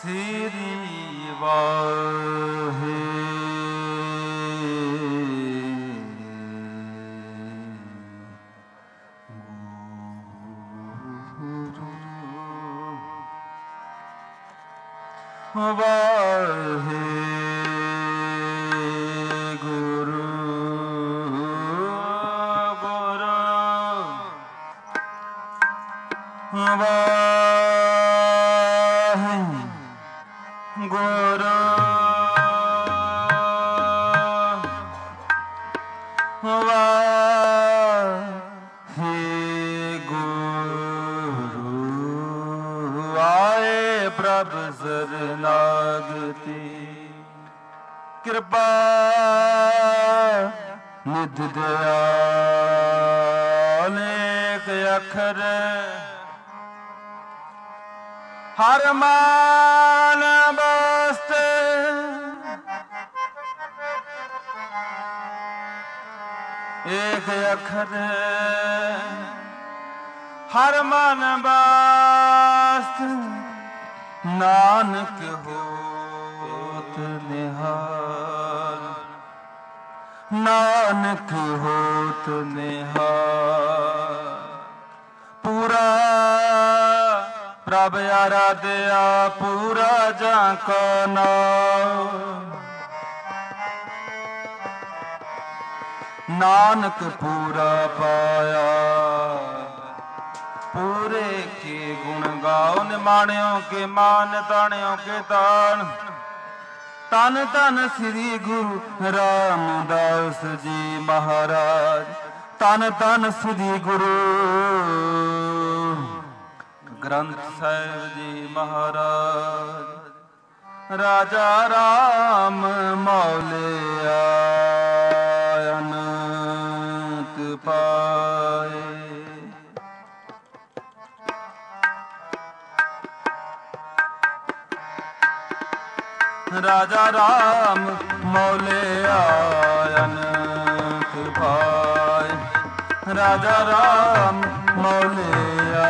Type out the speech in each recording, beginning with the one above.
ਸ੍ਰੀ ਵਾਹਿਗੁਰੂ। ਵਾਹਿਗੁਰੂ ਆਏ ਪ੍ਰਭ ਸਰਨਾਗਤੀ ਕਿਰਪਾ ਨਿਧ ਦਿਆਲ ਏਕ ਅੱਖਰ ਹਰ ਮਾਨ ਬਸਤ ਏਕ ਅੱਖਰ ਹਰ ਮਨ ਬਸਤ ਨਾਨਕ ਹੋਤ ਨਿਹਾਲ ਨਾਨਕ ਹੋਤ ਨਿਹਾਲ ਪੂਰਾ ਪ੍ਰਭ ਆਰਾਧਿਆ ਪੂਰਾ ਜਾਂ ਕੋ ਨਾਮ ਨਾਨਕ ਪੂਰਾ ਪਾਇਆ पूरे के गुण गाओ निमाणियों के मान ताणियों के तान तन तन श्री गुरु रामदास जी महाराज तन तन श्री गुरु ग्रंथ साहिब जी महाराज राजा राम मौलिया अनंत पाए राजा राम मौलिया अनंत पाए राजा राम मौलिया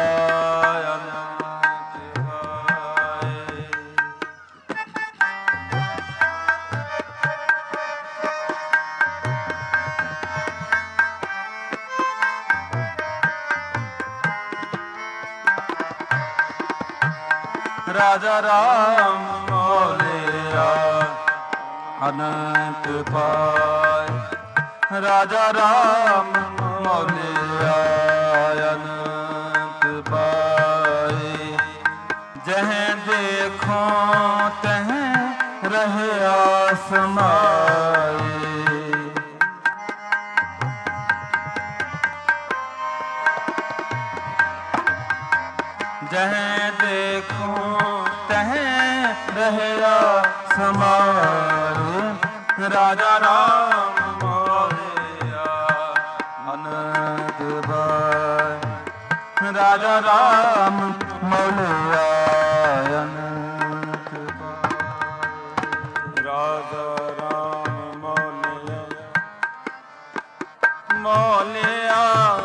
अनंत पाए राजा राम मौलिया अनंत पाए राजा राम मौलिया अनंत पाए जह देखो तह रहे आसमाए जह देखो तह रहया समाए राजा राम मौलिया अनंत पाए राजा राम मौलिया अनंत पाए राजा राम मौलिया मौलिया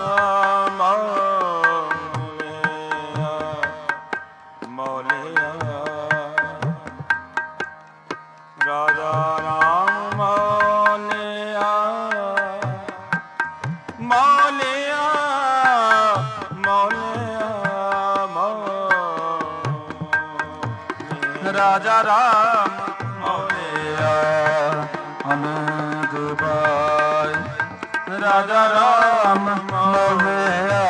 राजा राम मौलिया मौलिया मौलिया राजा राम मौलिया अनंत पाए राजा राम मौलिया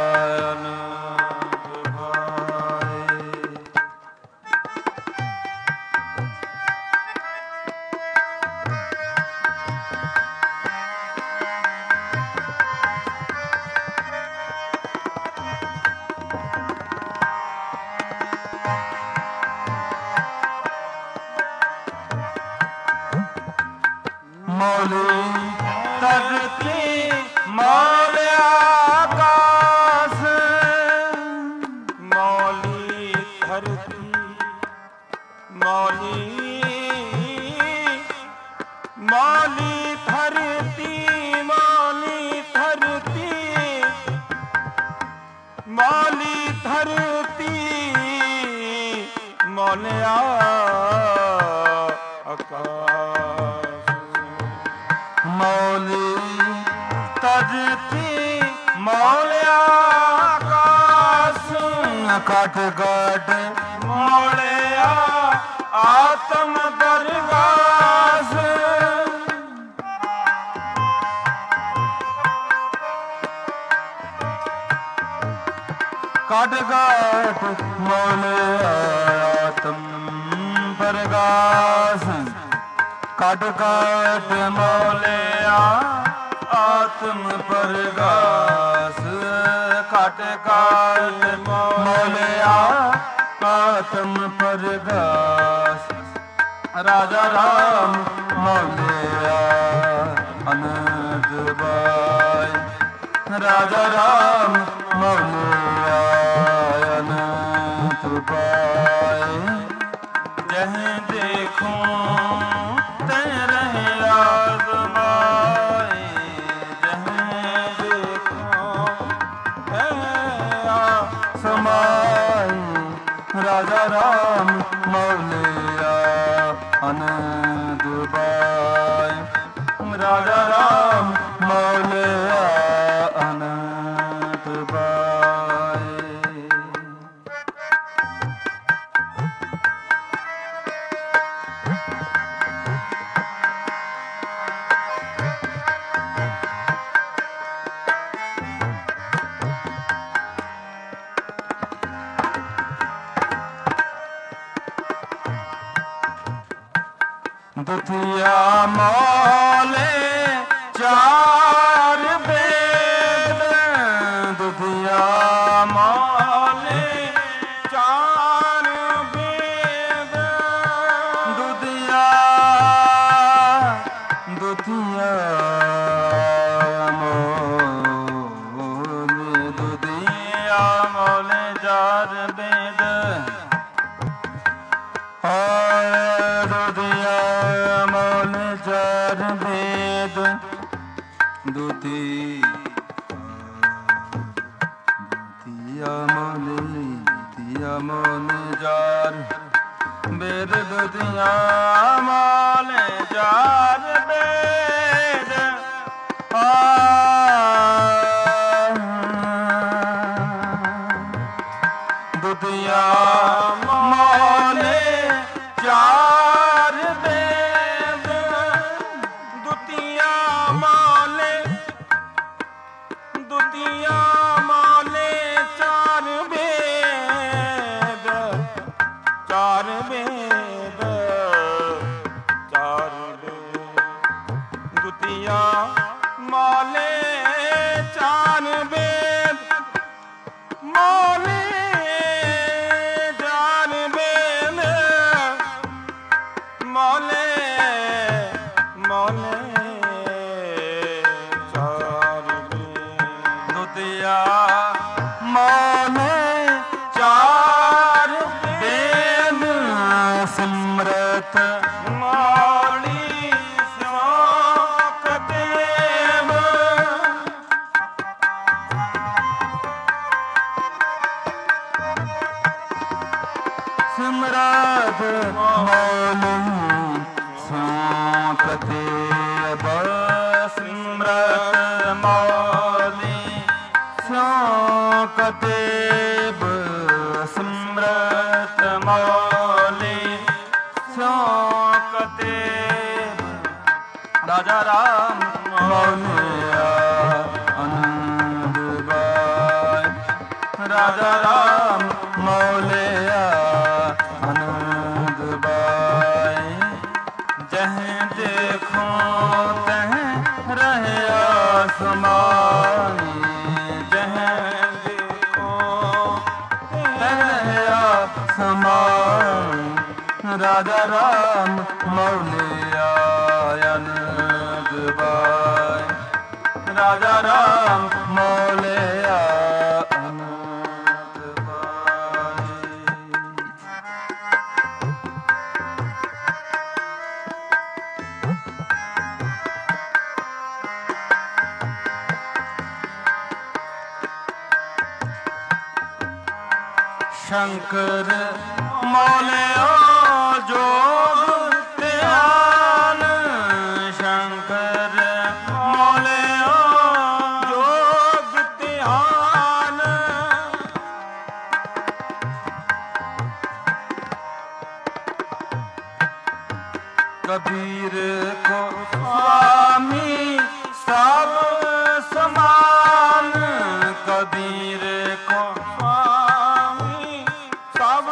मौली धरती मौलिया आकाश मौली धरती मौली मौली धरती मौली धरती मौली धरती मौलिया ਘਟ ਘਟ ਮੋਲਿਆ ਆਤਮ ਪਰਗਾਸ ਘਟ ਘਟ ਮੋਲਿਆ ਆਤਮ ਪਰਗਾਸ ਘਟ ਘਟ ਮੋਲਿਆ ਆਤਮ ਪਰਗਾਸ ਘਟ ਘਟ ਮੋਲਿਆ ਆਤਮ ਪਰਗਾਸ ਰਾਜਾ ਰਾਮ ਮੋਲਿਆ ਅਨੰਦ ਬਾਈ ਰਾਜਾ ਰਾਮ ਮੋਲਿਆ ਅਨੰਦ ਬਾਈ ਜਹ ਦੇਖੋ ਤੈ ਰਹਿ ਆਜ਼ਮਾਏ ਜਹ ਦੇਖੋ ਤੈ ਆਜ਼ਮਾਏ ਰਾਜਾ ਰਾਮ ਮੋਲਿਆ ਅਨੰਦ ਬਾਈ ਰਾਜਾ ਰਾਮ ਮੋਲਿਆ ਅਨੰਦ ਬਾਈ ਦੁਤੀਆ ਮੋਲੇ ਚਾਰ ਬੇਦ ਦੁਤੀਆ ਮੋਲੇ ਚਾਰ ਬੇਦ ਦੁਤੀਆ ਦੁਤੀਆ ਮੋਲੇ ਦੁਤੀਆ ਮੋਲੇ ਚਾਰ ਬੇਦ ਦੁਤੀਆ ਮੋਲੇ ਚਾਰ ਬੇਦ ਦੁਤੀਆ ਮੋਲੇ ਚਾਰ ਬੇਦ ਦੁਤੀਆ ਮੋਲੇ ਚਾਰ ਬੇਦ ਦੁਤੀਆ ਮੋਲੇ ਚਾਰ ਬੇਦ ਦੁਤੀਆ ਮੋਲੇ ਚਾਰ ਬੇਦ ਚਾਰ ਬੇਦ ਚਾਰ ਬੇਦ ਦੁਤੀਆ ਮੋਲੇ ਚਾਰ ਬੇਦ ਮੋਲੇ ਚਾਰ ਬੇਦ ਮੋਲੇ ਮੋਲੇ ਚਾਰ ਬੇਦ ਦੁਤੀਆ ਮੋਲੇ ਚਾਰ ਬੇਦ ਸਿਮਰਤ ਮੋਲੀ ਸਿਮਰਤ ਦੇਵ ਸਿਮਰਤ ਮੋਲੀ ਸਿਮਰਤ ਸਿਮਰਤ ਮੋਲੀ ਸਿਮਰਤ ਸਿਮਰਤ ਮੋਲੀ ਸਿਮਰਤ ਰਾਜਾ ਰਾਮ ਮੋਲਿਆ ਅਨੰਦ ਬਾਈ ਰਾਜਾ ਰਾਮ ਮੋਲਿਆ ਅਨੰਦ ਬਾਈ ਜਹ ਦੇਖੋ ਤਹ ਰਹਿਆ ਸਮਾਈ ਜਹ ਦੇਖੋ ਤਹ ਰਹਿਆ ਸਮਾਈ ਰਾਜਾ ਰਾਮ ਮੋਲਿਆ ਅਨੰਦ ਬਾਈ ਰਾਜਾ ਰਾਮ ਮੋਲਿਆ ਅਨੰਦ ਬਾਈ ਸ਼ੰਕਰ ਮੋਲਿਓ ਜੋਗ ਧਿਆਨ ਸ਼ੰਕਰ ਮੋਲਿਓ ਜੋਗ ਧਿਆਨ कबीर को स्वामी सब समान, कबीर को स्वामी सब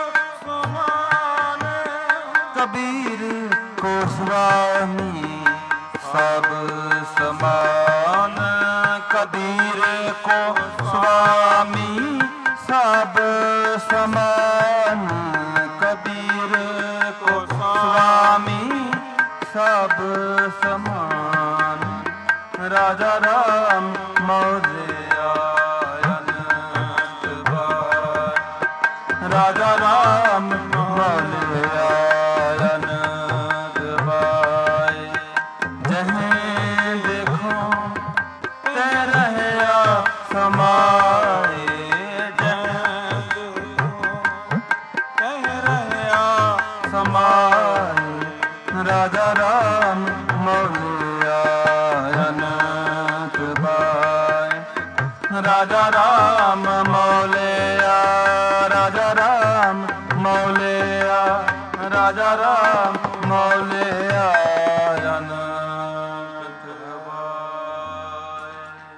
समान, कबीर को स्वामी सब समान, कबीर को स्वामी सब समान, कबीर को स्वामी सब समान। राजा राम मोरया अनंत बार, राजा राम मोरया अनंत बार। जहाँ देखो तै रहया समाए, जहाँ देखो तै रहया समाए। राजा राम मोरया अनंत बार, राजा राम मौलिया, राजा राम मौलिया, राजा राम मौलिया अनंत बार।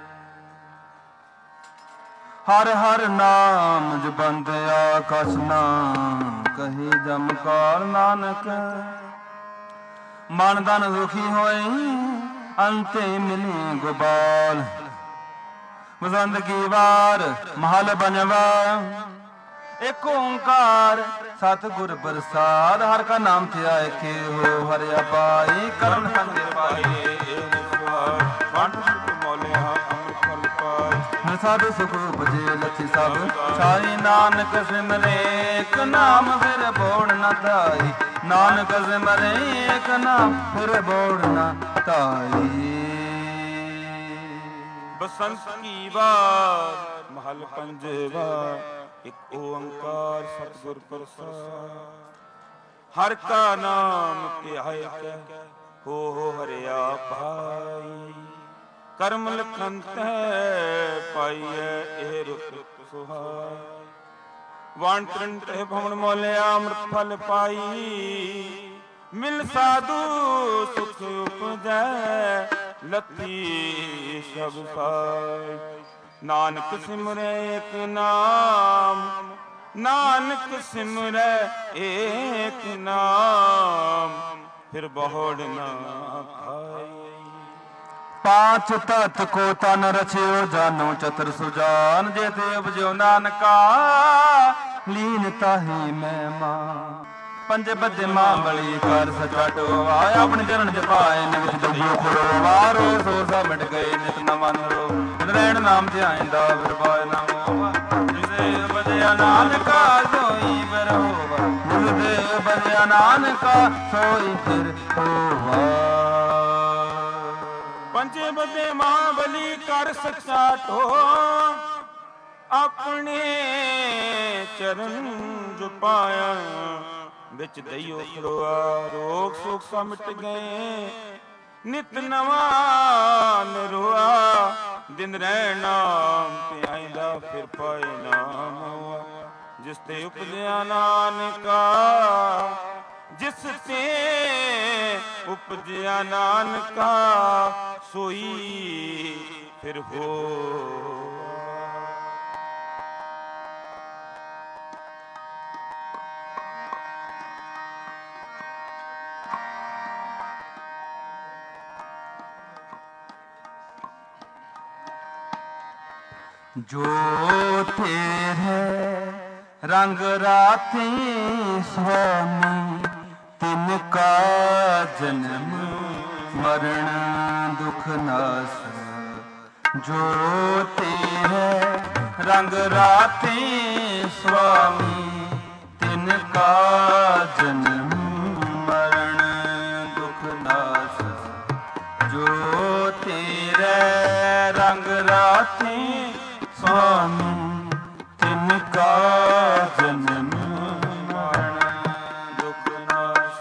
हर हर नाम जपंदया कसना, कही जमकार नानक। मन धन दुखी होई अंते मिली गोपाल, बसंत की वार महल बनवा। एक ओंकार सतगुर प्रसाद, हर का नाम थिया के हो हरिया पाई, करम संगे पाई। साधु सुख उपजे लथि सब, साई नानक सिमरे एक नाम फिर बोड़ न धाई, नानक सिमरे एक नाम फिर बोड़ न धाई। बसंत की बार महल पंजवा, एक ओंकार सतगुर प्रसाद। हर का नाम ध्याय हो हरिया पाई, करम लखन पाइए ए रुख सुहाय। वाण त्रिंट भवन मोलिया अमृत फल पाई, मिल साधु सुख उपजै लती सब पाई। नानक सिमरे एक नाम, नानक सिमरे एक नाम, फिर बहुड़ ना खाई। पांच तत्व को तन रचियो, जानो चतुर सुजान। जेते उपजो नानका लीन ताहि मैं मान, पंजे बदे मां बली कर सचा टोवा। अपने चरण जपाए निवित दबो खुरोवा, रो सो सब मिट गए नित नवा नरो। नरैण नाम ध्याइंदा फिर पाए ना होवा, जिसे उपजया नानका सोई फिर होवा, जिसे उपजया नानका सोई फिर होवा। पंजे बदे महाबली कर सच्चा टो, अपने चरण जो पाया। बिच दइयो खड़ोआ रोग सुख सा मिट गए, नित नवा नरोआ। दिन रह नाम ते आइंदा फिर पाए नाम हुआ, जिस ते उपजया नानका, जिस ते उपजया नानका सोई फिर हो। जो तेरे रंग राते स्वामी, तिनका जन्म मरण दुख नाश। जो तेरे रंग राते स्वामी, तिनका जन्म मरण दुख नाश। जो तेरे रंग राते स्वामी, तिनका जन्म मरण दुख नाश।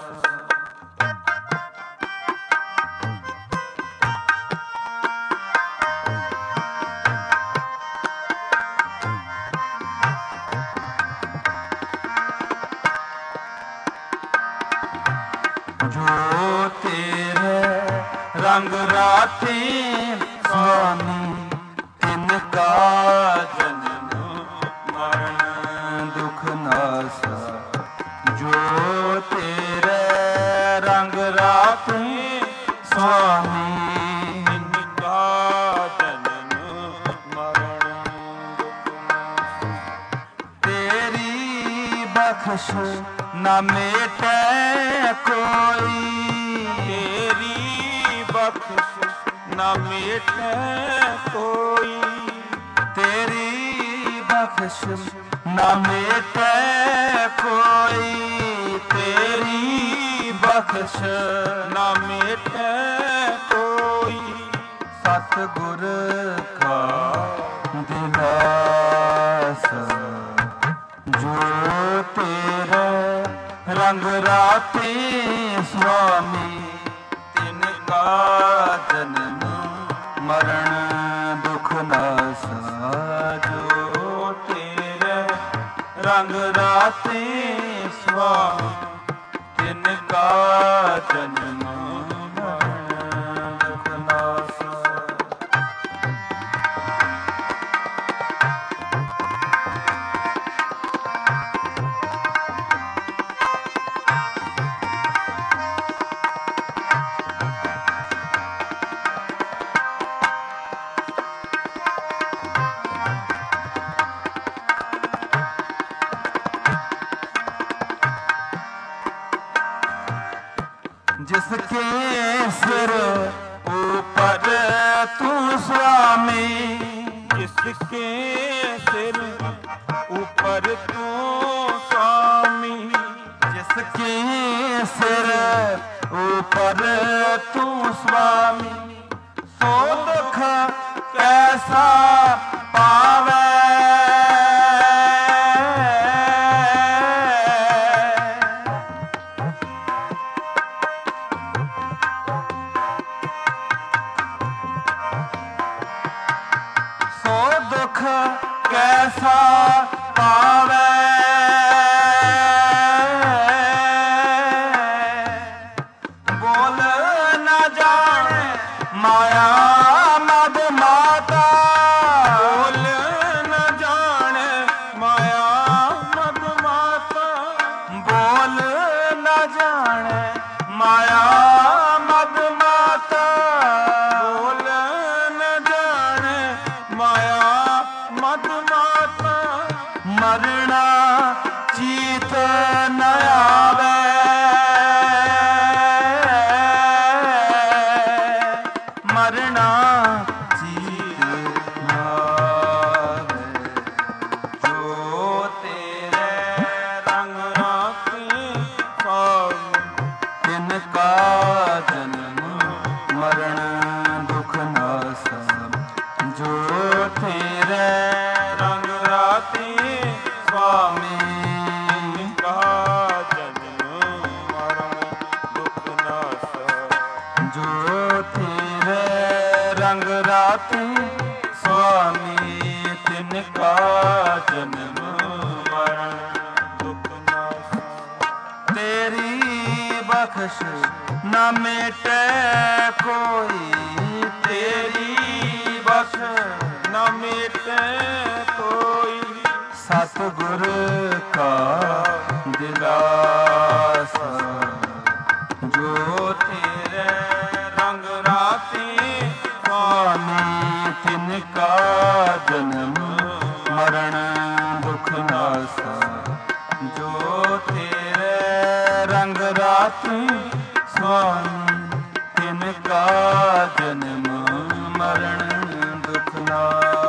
ਜੋ ਤੇਰੇ ਰੰਗ ਰਾਤੇ ਸੁਆਮੀ ਤਿਨ ਕਾ ਜਨਮ ਮਰਨ ਦੁਖ ਨਾਸਾ। ਜੋ ਤੇਰੇ ਰੰਗ ਰਾਤੇ ਸੁਆਮੀ ਤਿਨ ਕਾ ਜਨਮ ਮਰਨ ਦੁਖ ਨਾਸਾ। ਤੇਰੀ ਬਖਸ਼ ਨਾ ਮੇਟੈ ਕੋਈ, ਤੇਰੀ ਬਖਸ਼ ਨਾ ਮੇਟੈ ਕੋਈ, ਤੇਰੀ ਬਖਸ਼ ਨਾ ਮੇਟੈ ਕੋਈ, ਤੇਰੀ ਬਖਸ਼ ਨਾ ਮੇਟੈ ਕੋਈ। ਸਤਿਗੁਰ ਕਾ ਦਿਲਾਸਾ। ਜੋ ਤੇਰੇ ਰੰਗ ਰਾਤੇ ਸੁਆਮੀ ਤਿਨ ਕਾ ਜਨਮ ਮਰਨ ਦੁਖ ਨਾਸਾ। ਜੋ ਤੇਰੇ ਰੰਗ ਰਾਤੇ ਸੁਆਮੀ ਤਿਨ ਕਾ ਜਨਮ ਮਰਨ ਦੁਖ ਨਾਸਾ। जिसके सिर ऊपर तू स्वामी, जिसके सिर ऊपर तू स्वामी, जिसके सिर ऊपर तू स्वामी, सो दुख कैसा पावे। दुख कैसा पावे। बोल न जाने माया मद माता, बोल न जाने माया मद माता, बोल न जाने माया मद माता, बोल न जाने माया मद माता। मरना चीत न आवे। मरना चीत न आवे। जो तेरे रंग राते स्वामी तिनका जन्म मरण दुख नासा। जो तेरे रंग राते स्वामी का जन्म मरण दुख नासा। जो तेरे रंग राते स्वामी तिनका जन्म मरण दुख नासा। तेरी बख्श न मिटे कोई, तेरी बख्श न मिटे कोई। सतगुर का दिलासा। जो तेरे रंग राते स्वामी तिनका जन्म मरण दुख नासा। जो तेरे रंग राते स्वामी तिनका जन्म मरण दुख नासा।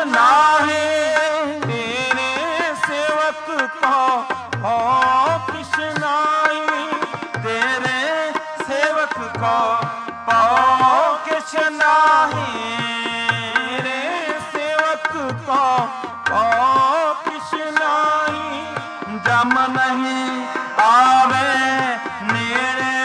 नाहि। तेरे सेवक को हो किस नाई। तेरे सेवक को पाओ किछ नाहि। तेरे सेवक को हो किस नाई। जम नहीं आवे नेड़े,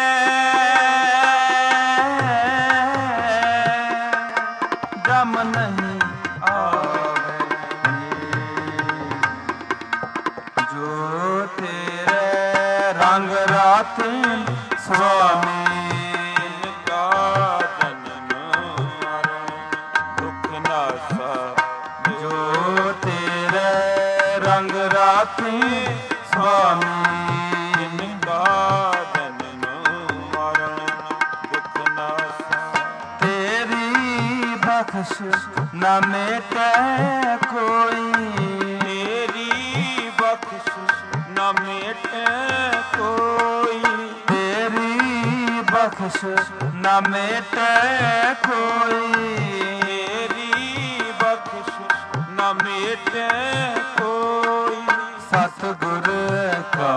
जम नहीं आवे नेड़े। जो तेरे रंग राते स्वामी, का जन्म मरण दुख नासा। जो तेरे रंग राते स्वामी, का जन्म मरण दुख नासा। तेरी बख्श न मेटे कोई। तेरी बख्शिश न मेटे कोई। तेरी बख्श न मेटे कोई। तेरी बख्शिश न मेटे कोई। सतगुर का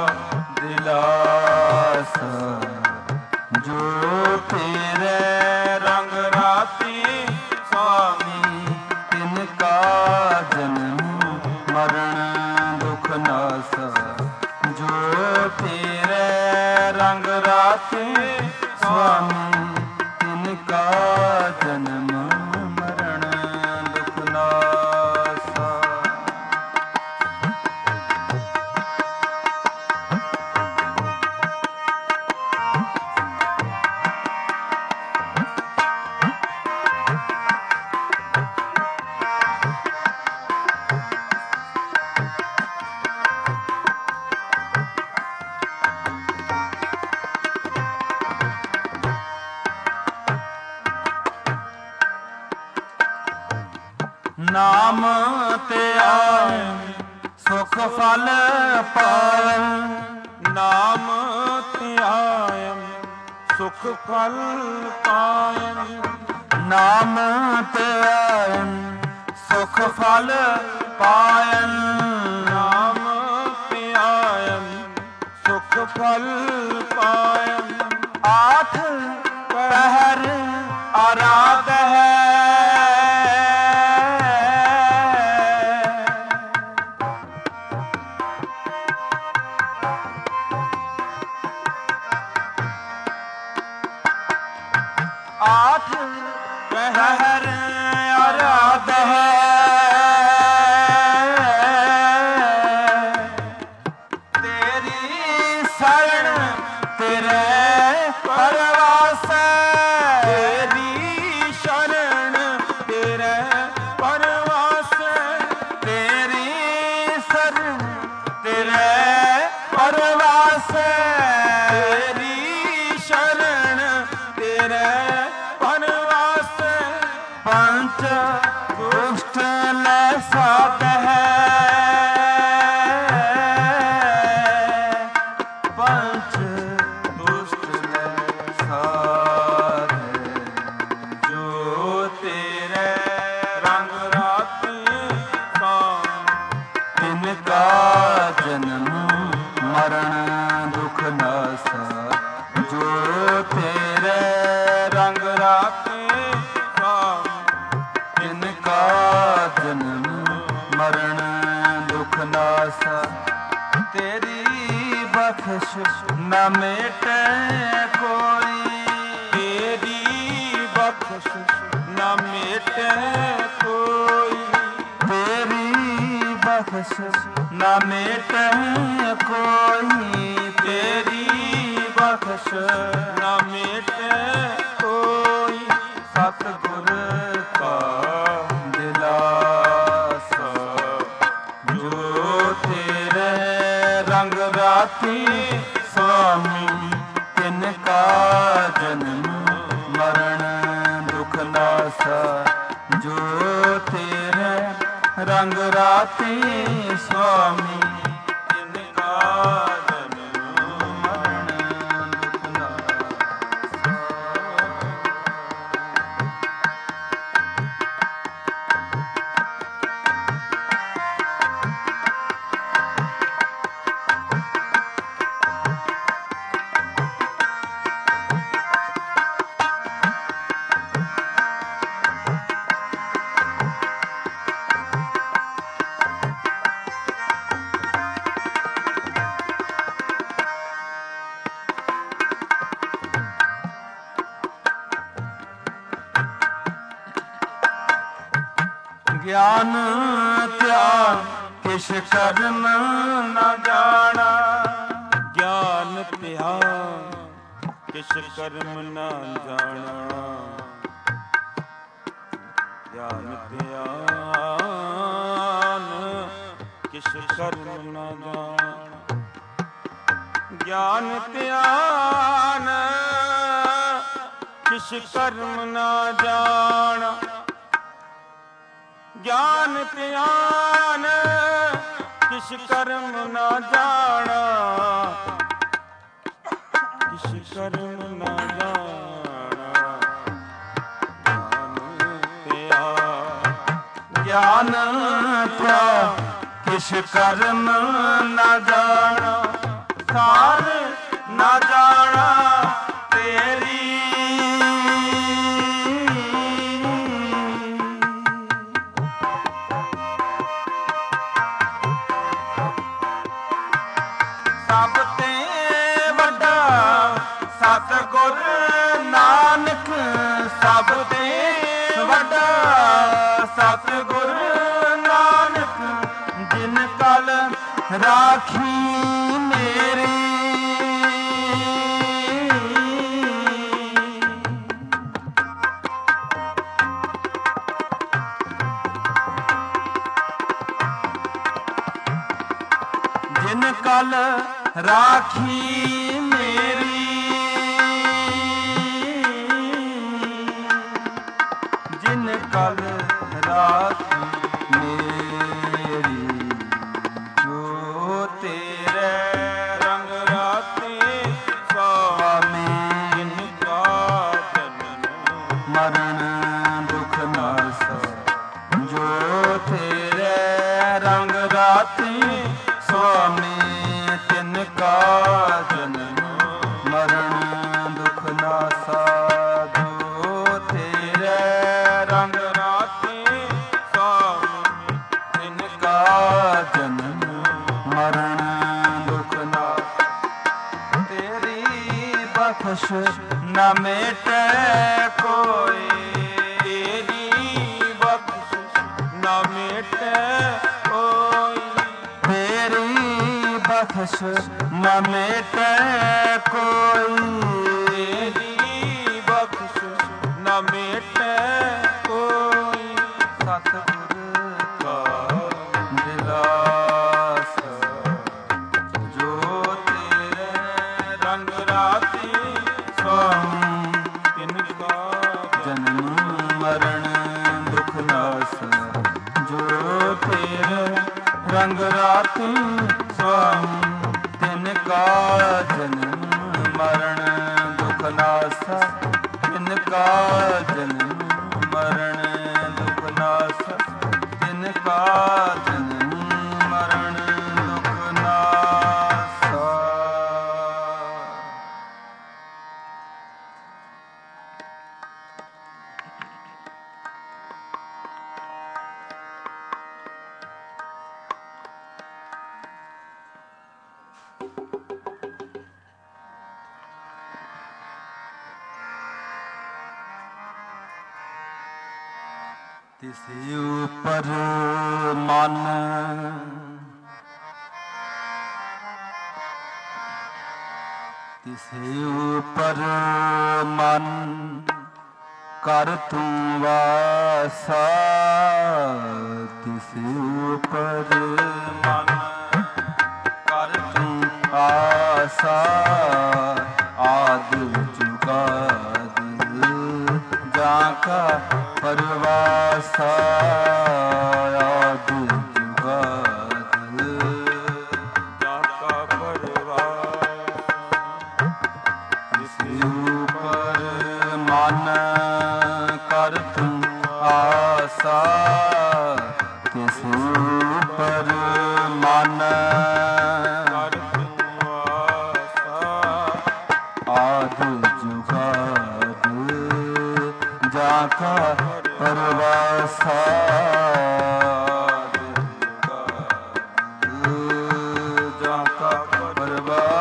दिलासा, जो तेरे रंग राते स्वामी, तिनका जन्म मरण दुख नासा। जो तेरे रंग राते स्वामी, तिनका जन्म मरण दुख नासा। नाम ते आए सुख फल पाए। नाम ध्यायम सुख फल पायम। नाम ते आए सुख फल पाए। नाम ध्यायम सुख फल पायम। आठ पहर आराध है, आठ पहर आराध है। तेरी शरण तेरे परवास, तेरी शरण तेरे परवास। तेरी शरण तेरे परवास। तेरी शरण तेरे परवास। पंच दुष्ट ले साथ है, पंच दुष्ट ले साथ है। जो तेरे रंग राते शाम तिनका जन्म मरण दुख नासा। जो तेरे रंग राते शाम तिनका जन्म मरण दुख नासा। तेरी बख्श न मेटे कोई। तेरी बख्शिश न मेटे कोई। तेरी बख्श न मेटे कोई। तेरी बख्श न मेटे कोई। सतगुर का दिलासा, जो तेरे रंग राती स्वामी, तिनका जन्म मरण दुख नासा। जो तेरे रंग राती स्वामी, तिनका जन्म मरण दुख नासा। ਗਿਆਨ ਧਿਆਨ ਕਿਛ ਕਰਨ ਨਾ ਜਾਣਾ। ਗਿਆਨ ਧਿਆਨ ਕਿਛ ਕਰਮ ਨਾ ਜਾਣਾ। ਗਿਆਨ ਧਿਆਨ ਕਿਛ ਕਰਮ ਨਾ ਜਾਣਾ। ਗਿਆਨ ਧਿਆਨ ਕਿਛ ਕਰਮ ਨਾ ਜਾਣਾ। ਗਿਆਨ ਧਿਆਨ ਕਿਛ ਕਰਮ ਨਾ ਜਾਣਾ। ਕਿਛ ਕਰਮ ਨਾ ਜਾਣਾ। ਗਿਆਨ ਧਿਆਨ ਕਿਛ ਕਰਨ ਨਾ ਜਾਣਾ। ਸਾਰ ਨਾ ਜਾਣਾ ਤੇਰੀ। ਸਭ ਤੇ ਵੱਡਾ ਸਤਿਗੁਰ ਨਾਨਕ। ਸਭ ਤੇ ਵੱਡਾ ਸਤਿਗੁਰ ਨਾਨਕ। ਜਿਨ ਕਲ ਰਾਖੀ ਮੇਰੀ। ਜਿਨ ਕਲ ਰਾਖੀ ਮੇਰੀ। ਜਿਨ ਕਲ ਰਾਖੀ ਮੇਰੀ। ਜੋ ਤੇਰੇ ਰੰਗ ਰਾਤੇ ਸੁਆਮੀ। ਜਿਨ ਕਾ ਜਨਮ ਮਰਨ ਦੁਖ ਨਾਸਾ। ਜੋ ਤੇਰੇ ਰੰਗ ਰਾਤੀ ਸੁਆਮੀ। ਤਿਨ ਕਾ ਜਨਮ ਮਰਨ ਦੁਖ ਨਾਸਾ। ਜੋ ਤੇਰੇ ਰੰਗ ਰਾਤੇ ਸੁਆਮੀ। ਤਿਨ ਕਾ ਜਨਮ ਮਰਨ ਦੁਖ ਨਾਸਾ। ਤੇਰੀ ਬਖਸ਼ ਨਾ ਮੇਟੈ ਕੋਈ। ਤੇਰੀ ਬਖਸ਼ਿਸ਼ ਨਾ ਮੇਟੈ ਕੋਈ। ਤੇਰੀ ਬਖਸ਼ ਨਾ ਮੇਟੈ ਕੋਈ। ਤੇਰੀ ਬਖਸ਼ਿਸ਼ ਨਾ ਮੇਟੈ ਕੋਈ। ਸਤਿਗੁਰ ਕਾ ਦਿਲਾਸਾ। ਜੋ ਤੇਰੇ ਰੰਗ ਰਾਤੇ ਸੁਆਮੀ। ਤਿਨ ਕਾ ਜਨਮ ਮਰਨ ਦੁਖ ਨਾਸਾ। ਜੋ ਤੇਰੇ ਰੰਗ ਰਾਤੀ ਸੁਆਮੀ। ਤਿਨ ਕਾ ਜਨਮ ਮਰਨ ਦੁਖ ਨਾਸਾ। ਤਿਨ ਕਾ ਜਨਮ ਮਰਨ ਦੁਖ ਨਾਸਾ। ਤਿਨ ਕਾ ਜਨਮ ਮਰਨ ਦੁਖ ਨਾਸਾ। ਤਿਸ ਉਪਰ ਮਨ ਤਿਸ ਉਪਰ ਮਨ ਕਰ ਤੂੰ ਵਾਸਾ। ਤਿਸ ਉਪਰ ਮਨ ਕਰ ਤੂੰ ਆਸਾ। ਆਦ ਜੁਗਾਦ ਜਾਂ ਕਾ ਪਰਵਾਸਾ। ਆਦ ਜੁਗਾਦ ਜਾਂ ਕਾ ਪਰਵਾਸ। ਤਿਸ ਉਪਰ ਮਨ ਕਰ ਤੂੰ ਆਸਾ। ਤਿਸ ਉਪਰ ਮਨ ਕਰ ਤੂੰ ਆਸਾ। ਆਦ ਜੁਗਾਦ ਜਾਂ ਕਾ ਪਰਵਾਸਾ। ਜਾਂ ਕਾ ਪਰਵਾਸਾ।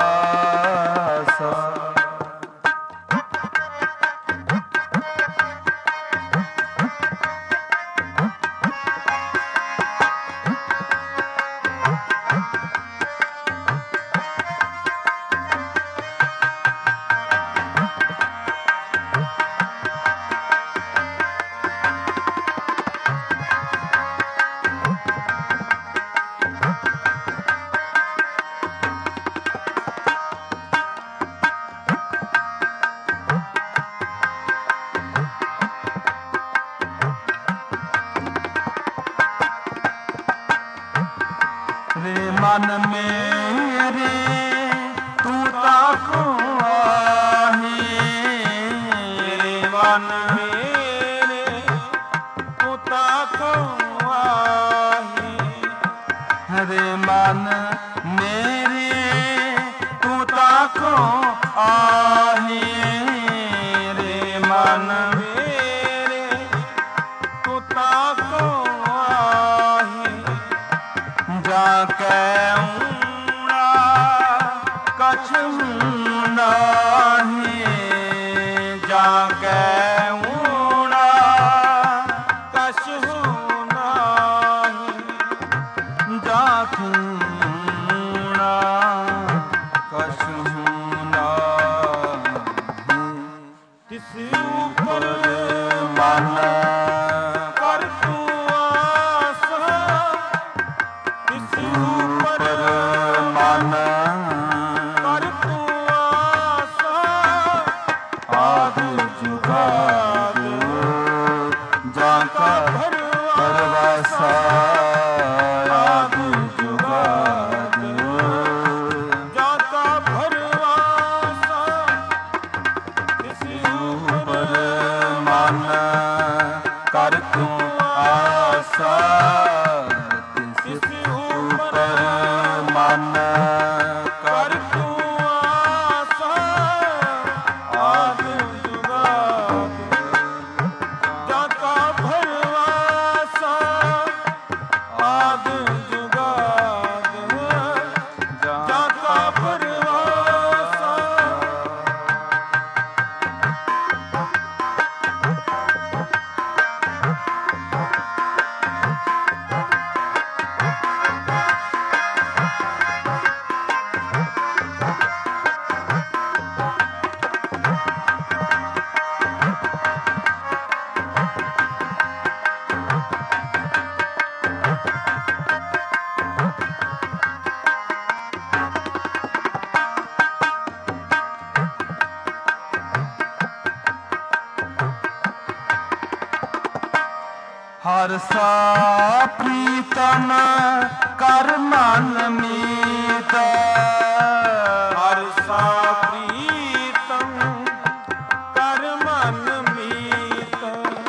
ਹਰ ਸਾ ਪ੍ਰੀਤਮ ਕਰ ਮਨ ਮੀਤ, ਹਰ ਸਾ ਪ੍ਰੀਤਮ ਕਰ ਮਨ ਮੀਤ,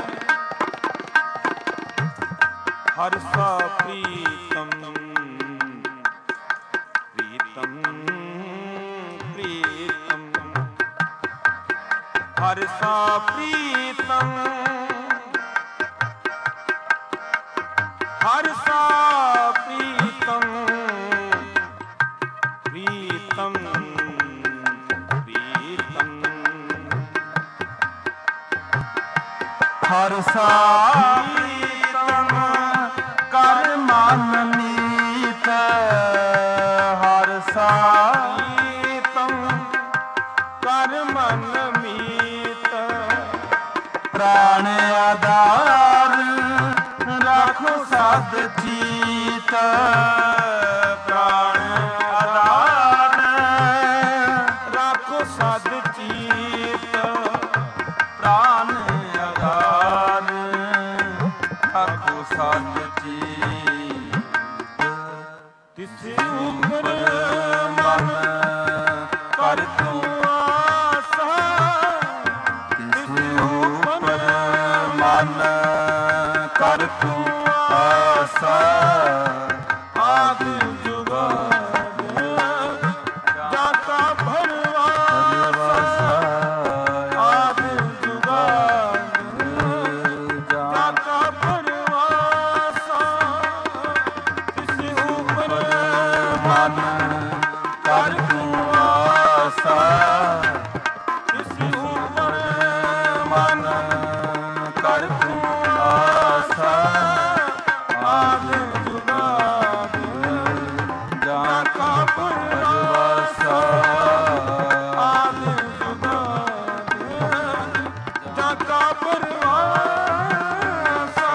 ਹਰ ਸਾ ਪ੍ਰੀਤਮ ਪ੍ਰੀਤਮ ਪ੍ਰੀਤਮ, ਹਰ ਸਾ ਪ੍ਰੀਤਮ ਹਰ ਸਾ ਪ੍ਰੀਤਮ ਪ੍ਰੀਤਮ ਪ੍ਰੀਤਮ, ਹਰ ਸਾ ਪ੍ਰੀਤਮ ਕਰ ਮਨ ਮੀਤ, ਹਰ ਸਾ ਪ੍ਰੀਤਮ ਕਰ ਮਨ ਮੀਤ, ਪ੍ਰਾਣ ਆਧਾਰ ਰੱਖੋ ਸਦ ਚੀਤ, ਪ੍ਰਾਣ ਆਧਾਰ ਰੱਖੋ ਸਦ ਚੀਤ, ਪ੍ਰਾਣ ਆਧਾਰ ਰੱਖੋ ਸਦ ਚੀਤ, ਤਿਸ ਉਪਰ ਮਨ ਕਰ ਤੂੰ ਆਸਾ, ਤਿਸ ਉਪਰ ਮਨ ਕਰ ਤੂੰ ਆਸਾ, ਆਦ ਜੁਗਾਦ ਜਾਤਾ ਭਰਵਾਸਾ, ਆਦ ਜੁਗਾਦ ਜਾਤਾ ਭਰਵਾਸਾ, ਤਿਸ ਉਪਰ ਮਨ ਕਰ ਤੂੰ ਆਸਾ, ਤਿਸ ਉਪਰ ਮਨ ਕਰ ਤੂੰ ਆਸਾ, ਆਦ ਜੁਗਾਦ ਜਾਂ ਕਾ ਪਰਵਾਸਾ, ਆਦ ਜੁਗਾਦ ਜਾਤਾ ਭਰਵਾਸਾ।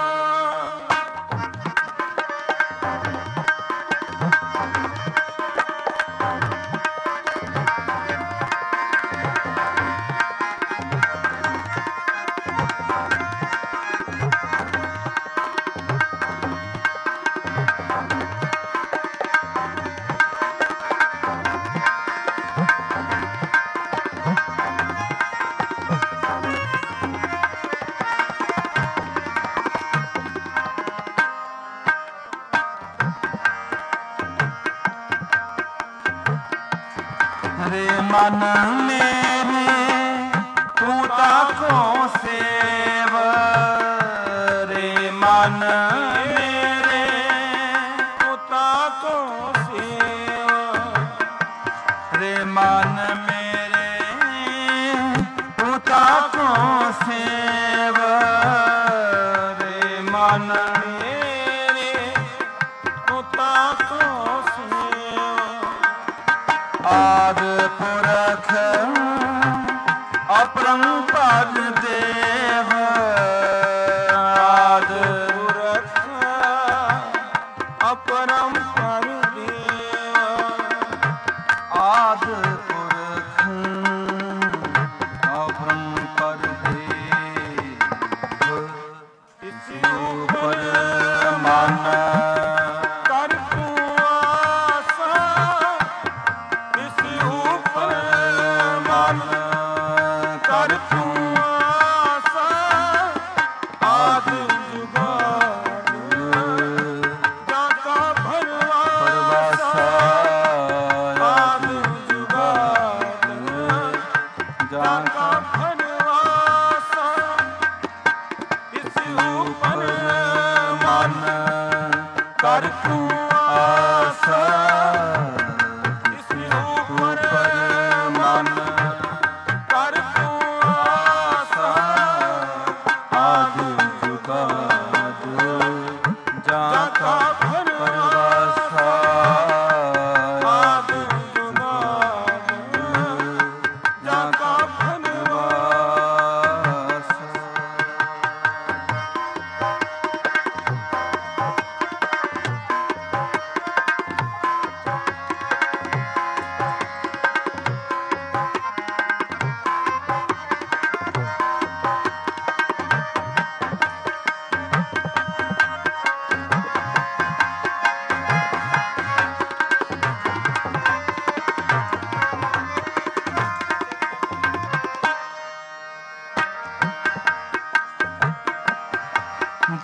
ਰੇ ਮਨ ਮੇਰੇ ਤੂੰ ਤਾਕੋ ਸੇਵ, ਰੇ ਮਨ ਮੇਰੇ ਤੂੰ ਤਾਕੋ ਸੇਵ, ਰੇ ਮਨ ਮੇਰੇ ਤੂੰ ਤਾਕੋ ਸੇਵ, ਰੇ ਮਨ ਮੇਰੇ ਤੂੰ ਤਾਕੋ ਸੇਵ, ਆਦ ਪੁਰਖ ਅਪਰੰਪਰ ਦੇਵ, ਆਦ ਪੁਰਖ ਅਪਰੰਪਰ ਦੇਵ, ਆਦ ਪੁਰਖ ਅਪਰੰਪਰ ਦੇਵ, ਤਿਸ ਉਪਰ ਉਪਰ ਮਨ ਕਰ ਤੂੰ ਆਸਾ, ਤਿਸ ਉਪਰ ਮਨ ਕਰ ਤੂੰ ਆਸਾ, ਆਦ ਜੁਗਾਦ ਜਾਤਾ ਭਰਵਾਸਾ, ਆਦ ਜੁਗਾਦ ਜਾਤਾ ਭਰਵਾਸਾ, ਤਿਸ ਉਪਰ ਮਨ ਕਰ ਤੂੰ ਆਸਾ, ਤਿਸ ਉਪਰ ਮਨ ਕਰ ਤੂੰ ਆਸਾ, ਆਦ ਜੁਗਾਦ ਜਾਂ ਜਾਤਾ ਕਾ ਭਰਵਾਸਾ, ਪਰਵਾਸਾ, ਆਦ ਜੁਗਾਦ ਜਾਤਾ ਭਰਵਾਸਾ।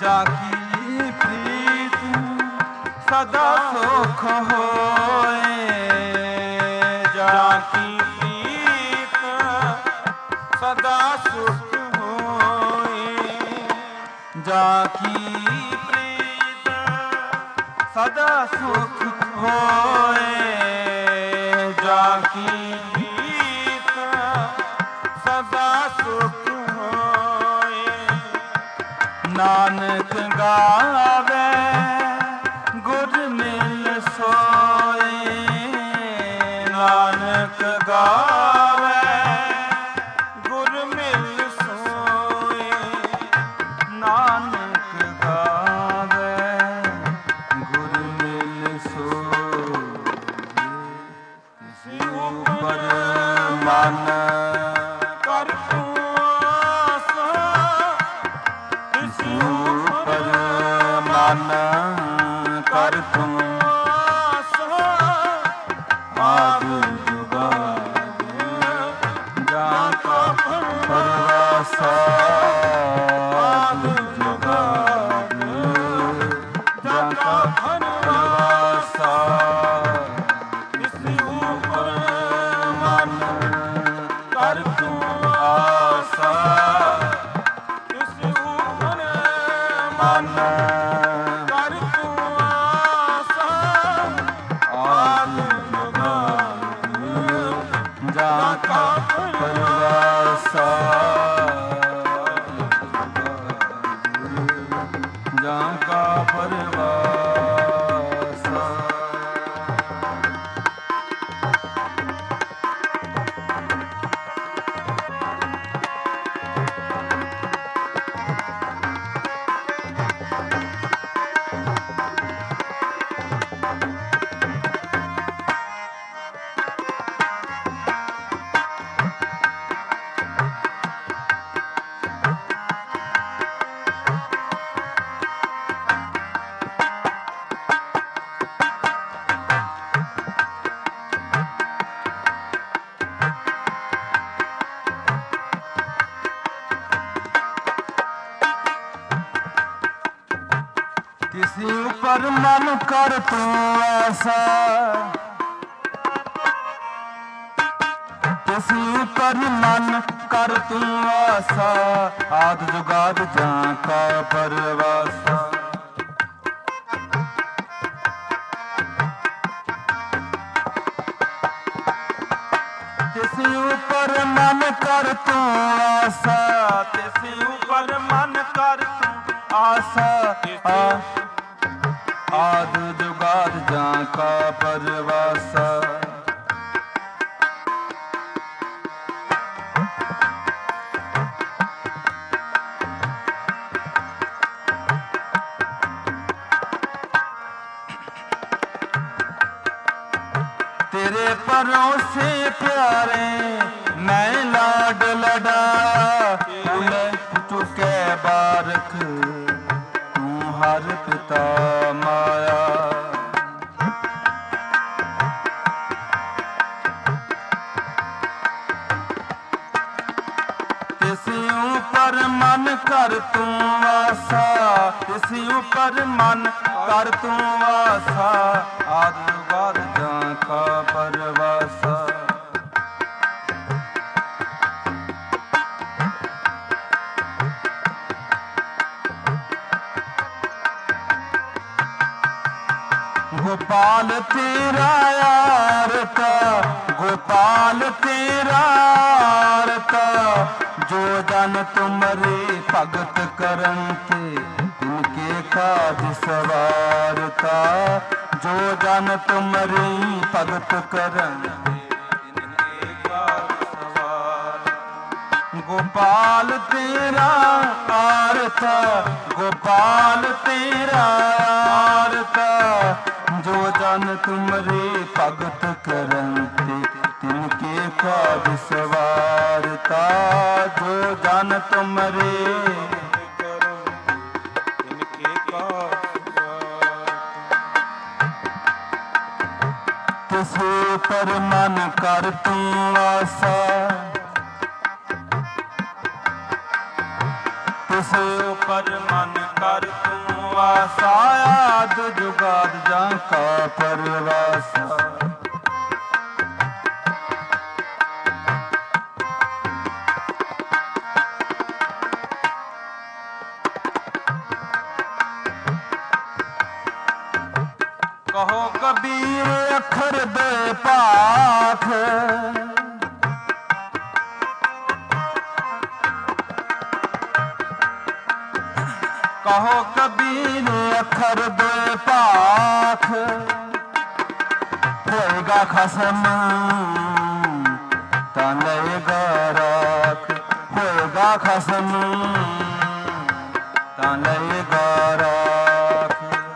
जाकी प्रीत सदा सुख होए, जाकी प्रीत सदा सुख होए, जाकी प्रीत सदा सुख होए, जाकी प्रीत सदा सुख होए। नानक गावे गुर मिल सोए, नानक गावे गुर मिल सोए, नानक गावे गुर मिल सोए। ऊपर मन कर तूं आसा, किसी ऊपर मन कर तूं आसा, आद जुगाद जाका परवासा, आद जुगाद जाका परवासा। किसी ऊपर मन कर तूं आसा, किसी ऊपर मन कर तूं आसा, आद जुगाद जाका परवासा, जाका परवासा। किसी ऊपर मन कर तू आसा, किसी ऊपर मन कर तू आसा, आद जुगाद जाका परवासा। किसी ऊपर मन कर तू आसा, किसी ऊपर मन कर तू आसा, आद जुगाद जाका परवासा। तेरे भरोसे प्यारे मैं लाड लडाया, तूने चुके बारक तू हर पिता माया। किसी ऊपर मन कर तू आसा, किसी ऊपर मन कर तू आसा, आद जुगाद जाका परवासा। गोपाल तेरा यार था, गोपाल तेरा यार था, जो जन तुमरे भगत करन ते तिनके काज सवार था, जो जन तुमरे भगत करन ते तिनके काज सवार। गोपाल तेरा यार था, गोपाल तेरा यार था, जो जन तुमरे भगत करते तिनके काज सवारता, जो जन तुमरे इनके काज तिसे पर मन कर तू आसा, तिसे पर मन कर कहो कबीर अखर दे पाख होएगा खसम तालेगा राख होएगा खसम तालेगा राख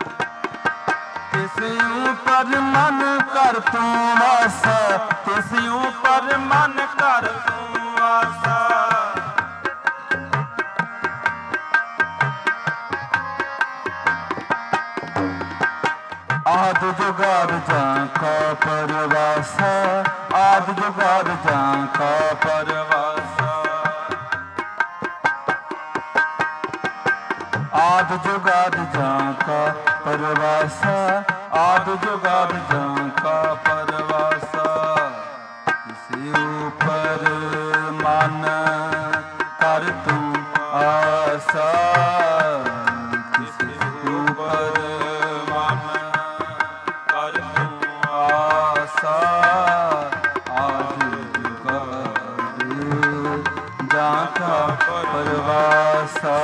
किसी ऊपर मन कर तू आसा किसी ऊपर मन कर तू आसा आद जुगाद जांका परवासा आद जुगाद जांका परवासा आद जुगाद जांका परवासा आद जुगाद जांका परवासा किसी ऊपर मन कर तू आसा किसी ऊपर मन कर तू आसा आद जुगाद जांका परवासा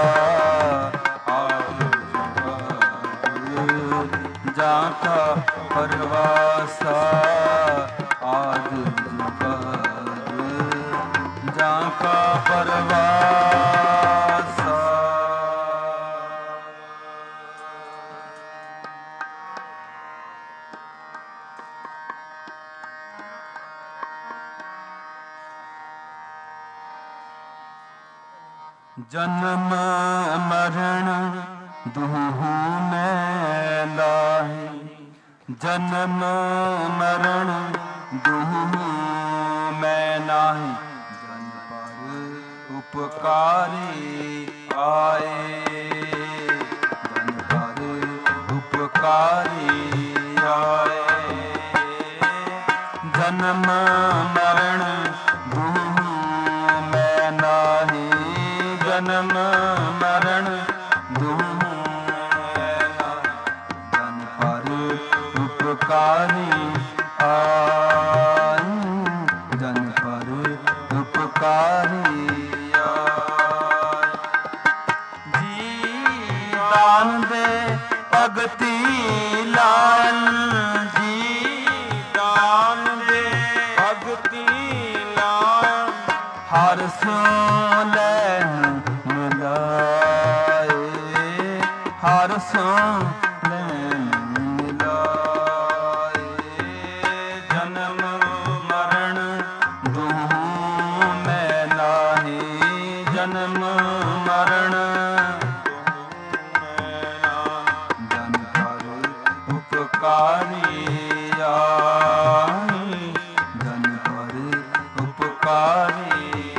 जांका परवासा आद जुगाद जांका परवासा। जन्म मरण दुहु में लाहि जन्म मरण दुहु में नाही जन पर उपकारी आए जन पर उपकारी आए जन्म मरण दुहु में नाही जन्म मरण दुहु उपकारी आए जन पर उपकारी आए जी दान दे भगति लाल जी दान दे भगति लाल हर सो लैन मिलाए हर सो जन्म मरण जन पर उपकारी आए जन पर उपकारी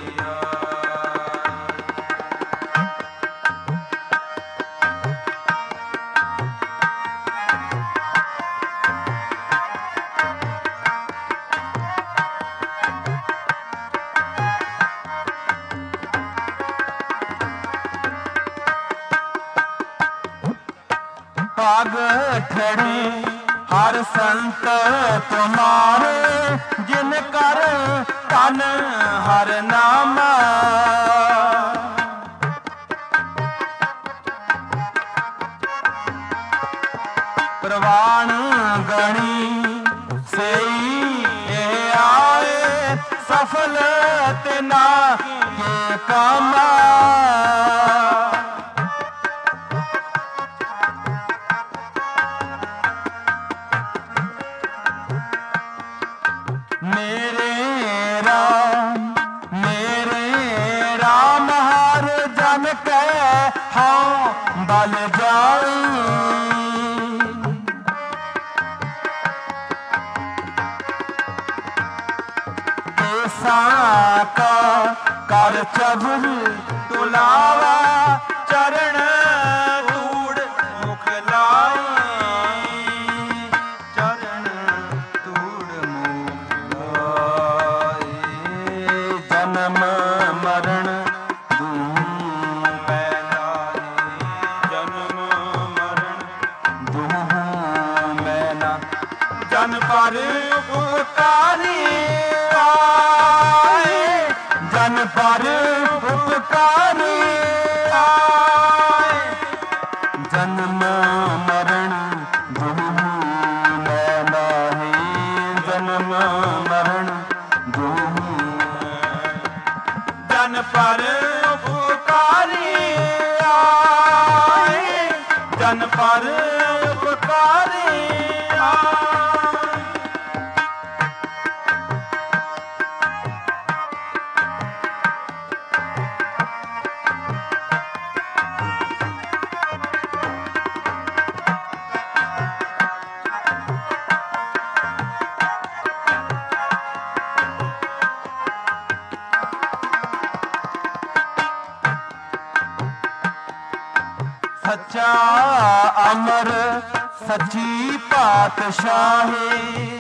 भाग ठड़े हर संत तुम्हारे जिन कर तन हर नामा प्रवाण गणी से आए सफल तेना के कामा मेरे राम हर जन के हाँ बल जाई ऐसा का कर चबुल तुलावा चरण धूड़ मुख लाई चरण धूड़ मुख लाई जन्म मरण दूं मैं नाई जन्म मरण दूं मैं ना जन पर उपकारी आए जन पर उपकारी आए ਜਨ ਪਰ ਉਪਕਾਰੀ ਆਏ, ਜਨ ਪਰ ਉਪਕਾਰੀ ਆਏ। ਸੱਚਾ ਅਮਰ ਸੱਚੀ ਪਾਤਸ਼ਾਹੀ,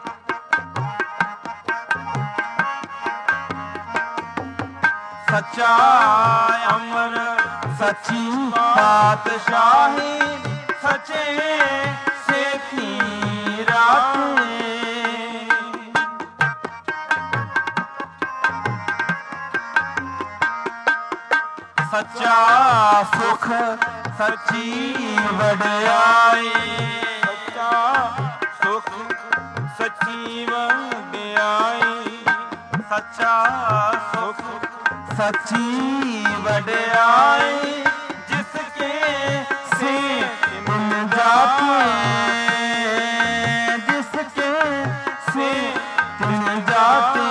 ਸੱਚਾ ਅਮਰ ਸੱਚੀ ਪਾਤਸ਼ਾਹੀ, ਸੱਚੇ ਸੇਖੀ ਰਾਖੇ। ਸੱਚਾ ਸੁਖ ਸੱਚੀ ਵਡਿਆਈ, ਸੱਚਾ ਸੁਖ ਸੱਚੀ ਵਡਿਆਈ, ਸੱਚਾ ਸੁਖ ਸੱਚੀ ਵਡਿਆਈ। ਜਿਸ ਕੇ ਸੇ ਤਿਨ ਜਾਤੇ, ਜਿਸ ਕੇ ਸੇ ਤਿਨ ਜਾਤੇ,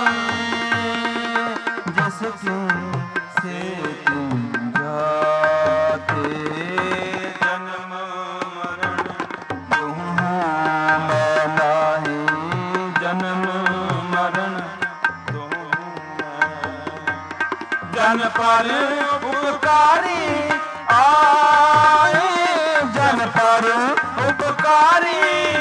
ਜਿਸ ਕੇ ਸੇ ਤਿਨ ਜਾਤੇ। ਜਨਮ ਮਰਨ ਦੁਹ ਮੈਂ ਨਾਹੀ, ਜਨਮ ਮਰਨ ਦੁਹ ਮੈਂ। ਜਨ ਪਰ ਉਪਕਾਰੀ ਆਏ, ਜਨ ਪਰ ਉਪਕਾਰੀ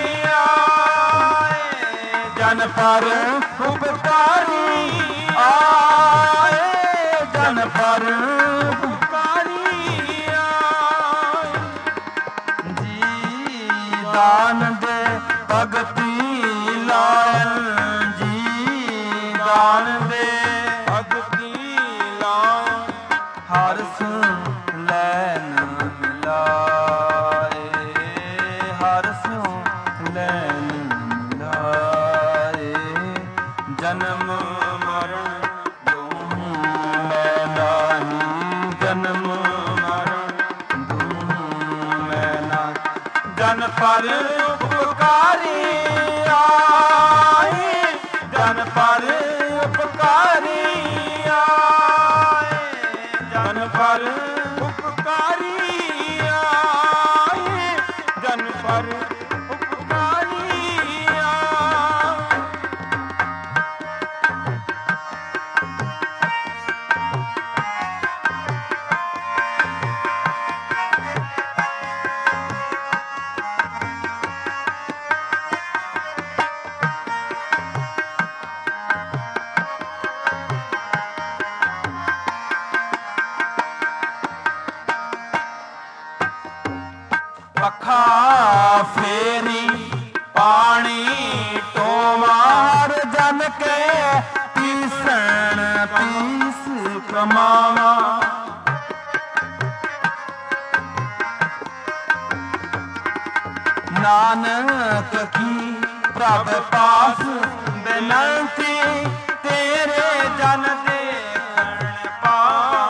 ਆਏ, ਜਨ ਪਰ ਉਪਕਾਰੀ ਆਏ, ਜਨ ਪਰ ਉਪਕਾਰੀ ਆਏ। ਜੀ ਦਾਨ ਦੇ ਭਗਤੀ ਲਾਇਨ, ਜੀ ਦਾਨ ਦੇ ਭਗਤੀ ਲਾਇਨ, ਹਰ ਸਿਉ ਲੈਨ ਮਿਲਾਏ, ਹਰ ਸਿਉ ਲੈਨ ਮਿਲਾਏ। ਜਨਮ ਮਰਨ ਦੁਹ ਮੈਂ ਨਾਹੀ, ਜਨਮ ਮਰਨ ਦੁਹ ਮੈਂ ਨਾਹੀ। ਜਨ ਪਰ ਉਪਕਾਰੀ ਆਏ, ਜਨ ਪਰ ਉਪਕਾਰੀ ਆਏ, ਜਨ ਪਰ ਉਪਕਾਰੀ ਆਏ, ਜਨ ਪਰ ਉਪਕਾਰੀ ਆਏ। ਪੱਖਾ ਫੇਰੀ ਪਾਣੀ ਟੋਵਾ, ਹਰ ਜਨ ਕੇ ਤੀਸਣ ਤੀਸ ਕਮਾਵਾ। ਨਾਨਕ ਕੀ ਪ੍ਰਭ ਪਾਸ ਬੇਨੰਤੀ, ਤੇਰੇ ਜਨ ਦੇਖਣ ਪਾਵਾ।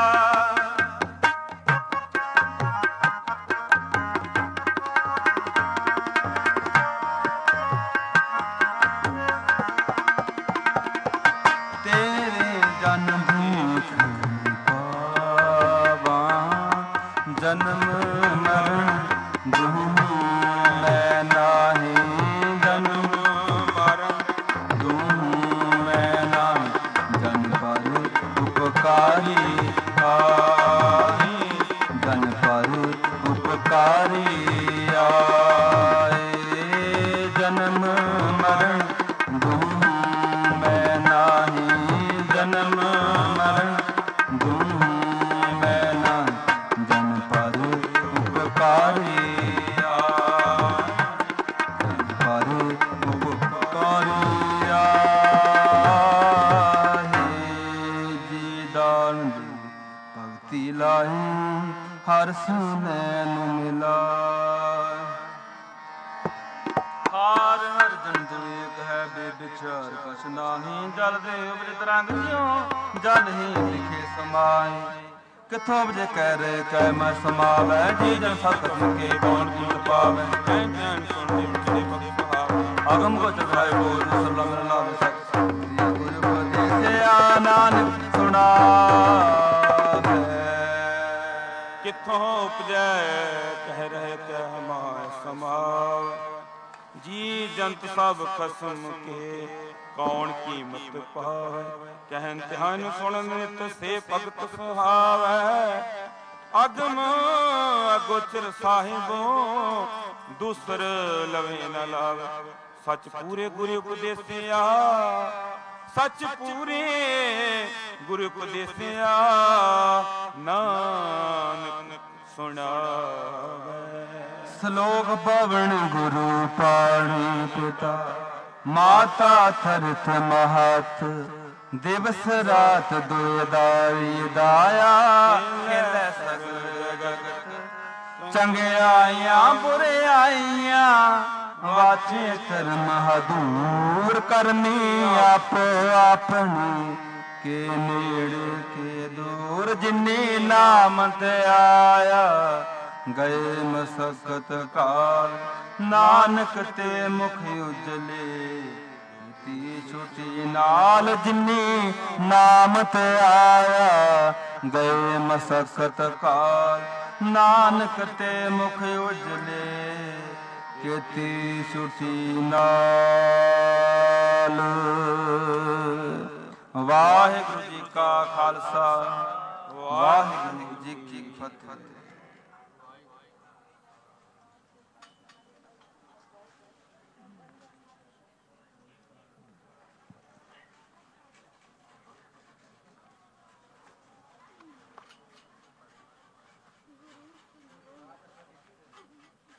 ਤੇਰੇ ਜਨ ਦੇਖਣ ਪਾਵਾ। ਜਨਮ ਮਰਨ ਦੁਹ ਮੈਂ ਨਾਹੀ, ਜਨਮ ਮਰਨ ਦੁਹ ਮੈਂ ਨਾਹੀ। ਜਨ ਪਰ ਉਪਕਾਰੀ ਆਏ, ਜਨ ਪਰ ਉਪਕਾਰੀ ਆਏ। ਜਨਮ ਮਰਨ ਦੁਹ ਮੈਂ ਨਾਹੀ, ਜਨਮ ਮਰਨ ਦੁਹ ਮੈਂ ਨਾਹੀ। ਜਨ ਪਰ ਉਪਕਾਰੀ ਆਏ, ਜਨ ਪਰ ਉਪਕਾਰੀ ਆਏ। ਜੀ ਦਾਨ ਦੀ ਭਗਤੀ ਲਾਈ, ਹਰ ਸੁਨੈਨ ਮਿਲਾਏ। ਹਰ ਹਰ ਜਨ ਜਨ ਏਕ ਹੈ, ਬੇਬਿ ਵਿਚਾਰ ਕਛ ਨਾਹੀ, ਜਲ ਦੇ ਉਪਜ ਤਰੰਗ ਜਿਉ ਜਲ ਹੀ ਲਿਖੇ ਸਮਾਏ। ਕਿਥੋਂ ਵਜੇ ਕਹਿ ਰਹੇ ਕਹਿ ਮੈਂ ਸਮਾਵੈ, ਜੀ ਜਨ ਸਤਿ ਕੇ ਕੌਣ ਕੀਮਤ ਪਾਵੈ। ਕਹਿ ਕਹਿਣ ਸੁਣ ਦੇ ਭਗਤ ਭਾਵੈ, ਅਗਮ ਕੋ ਚੁਰਾਏ ਬੋਲ ਸਰਲਮ ਨਾਮ ਸਚ ਗੁਰੂ ਉਪਦੇਸਿਆ ਨਾਨਕ ਸੁਣਾਵੈ। ਕਿੱਥੋਂ ਉਪਜੈ ਕਹਿ ਰਹੇ ਕਹਿ ਮਾਇ ਸਮਾਵੈ। ਜੀ ਜੰਤ ਸਭ ਖਸਮ ਕੇ ਕੌਣ ਕੀਮਤ ਪਾਵੈ। ਕਹਿਨ ਧਿਆਨ ਸੁਣਨ ਨਿਤ ਸੇ ਭਗਤ ਸੁਹਾਵੈ। ਅਗਮ ਅਗੋਚਰ ਸਾਹਿਬੋ ਦੂਸਰ ਲਵੇ ਨ ਲਾਵੈ। ਸੱਚ ਪੂਰੇ ਗੁਰੂ ਉਪਦੇਸਿਆ, ਸੱਚ ਪੂਰੇ ਗੁਰੂ ਉਪਦੇਸਿਆ, ਨਾਨਕ ਸੁਣਾਵੈ। ਸ਼ਲੋਕ ਪਵਨ ਗੁਰੂ ਪਾਣੀ ਪਿਤਾ, ਮਾਤਾ ਥਰਥ ਮਹਤ, ਦਿਵਸ ਰਾਤ ਦੁਇਦਾਰੀ ਦਾਇਆ। ਖੇਲੇ ਸਗਲ ਜਗਤ ਚੰਗਿਆਈਆਂ ਬੁਰਿਆਈਆਂ, ਵਾਚੇ ਧਰਮ ਹਦੂਰ ਕਰਨੀ ਆਪੋ ਆਪਣੀ। ਕੇ ਨੇੜੇ ਕੇ ਦੂਰ ਜਿਨੀ ਨਾਮ ਤੇ ਆਇਆ, ਗਏ ਮਸਕਤ ਕਾਲ ਨਾਨਕ ਤੇ ਮੁਖ ਉਜਲੇ। ਤੀ ਛੁਟੀ ਨਾਲ ਜਿਨੀ ਨਾਮ ਤੇ ਆਇਆ, ਗਏ ਮਸਕਤ ਕਾਲ ਨਾਨਕ ਤੇ ਮੁਖ ਉਜਲੇ। ਕੀਤੀ ਛੁਟੀ ਨਾਲ। ਵਾਹਿਗੁਰੂ ਜੀ ਕਾ ਖਾਲਸਾ, ਵਾਹਿਗੁਰੂ ਜੀ ਕੀ ਫਤਿਹ।